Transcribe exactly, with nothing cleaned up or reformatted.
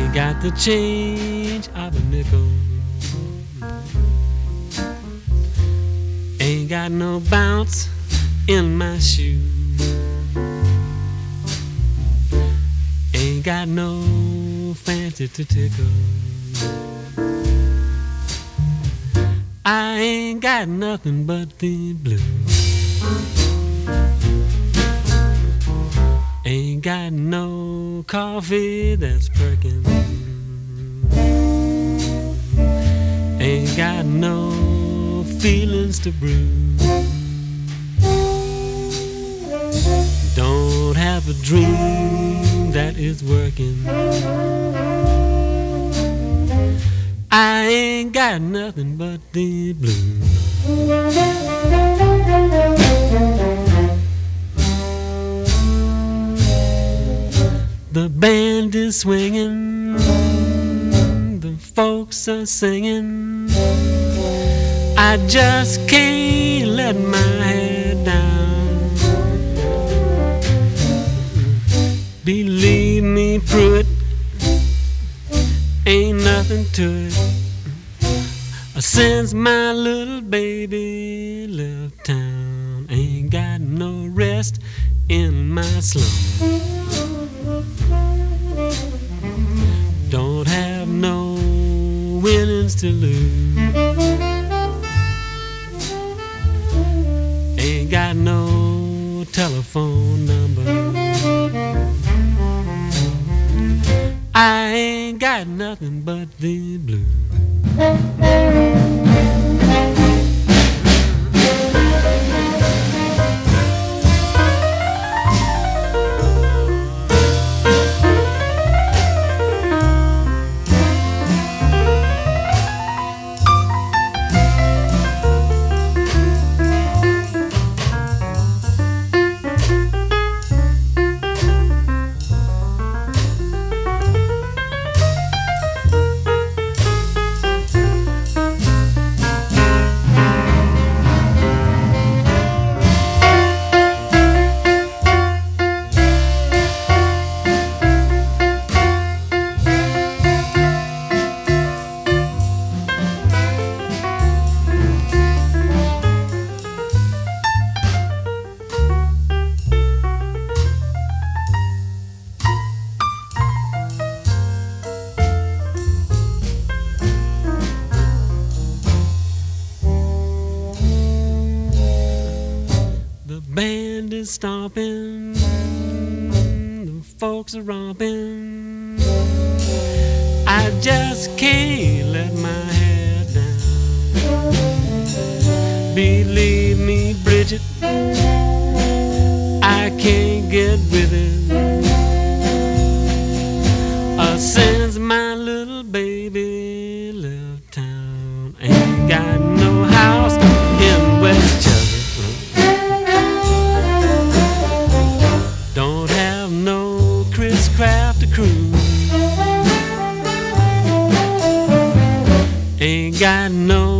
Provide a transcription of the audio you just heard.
Ain't got the change of a nickel. Ain't got no bounce in my shoe. Ain't got no fancy to tickle. I ain't got nothing but the blues. Ain't got no coffee that's perking. Ain't got no feelings to brew. Don't have a dream that is working. I ain't got nothing but the blues. The band is swinging, the folks are singing. I just can't let my head down. Believe me, Pruitt, ain't nothing to it. Since my little baby left town, ain't got no rest in my slum. Don't have no winnings to lose. Ain't got no telephone number. I ain't got nothing but the blues. Band is stomping, the folks are romping. I just can't let my head down. Believe me, Bridget, I can't get with it. Uh, since my little baby left town, ain't got no house in Westchester. Don't have no Chris Craft to cruise. Ain't got no